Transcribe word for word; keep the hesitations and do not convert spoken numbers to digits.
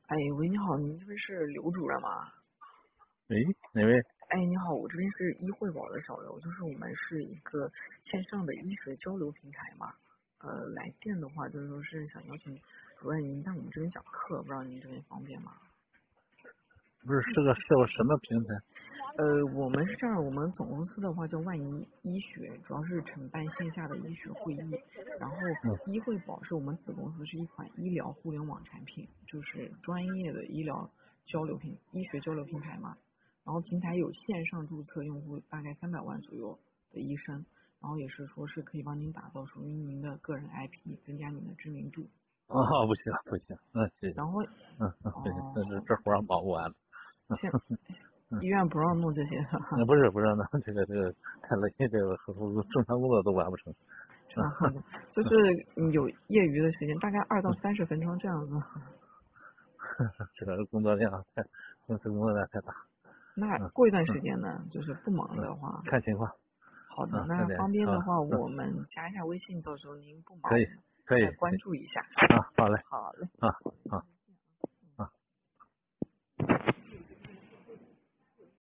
哎，喂，你好，您这边是刘主任吗？ 喂，哪位？ 哎，你好，我这边是医惠宝的小刘，就是我们是一个线上的医学交流平台嘛。呃，来电的话就是说是想邀请主任您在我们这边讲课，不知道您这边方便吗？ 不是是个是个什么平台？ 呃，我们是这样，我们总公司的话叫万医医学，主要是承办线下的医学会议，然后嗯医惠宝是我们子公司，是一款医疗互联网产品，就是专业的医疗交流平医学交流平台嘛。然后平台有线上注册用户大概三百万左右的医生，然后也是说是可以帮您打造属于您的个人 I P，增加您的知名度。 哦，不行不行，嗯谢谢， 然后嗯嗯不行， 哦， 这这这活儿忙不完了。 现嗯医院不让弄这些是吧？ 那不是不是，那这个这个太累，这个正常工作都完不成。 是吧？就是你有业余的时间，大概二到三十分钟这样子。 这个工作量太，公司工作量太大。 那嗯过一段嗯时间呢，就是不忙嗯， 的话， 看情况。 好的， 嗯，快那点啊。 方便的话， 嗯， 我们加一下微信，到时候您不忙， 可以我们再可以可以关注一下。 啊，好嘞好嘞。 啊。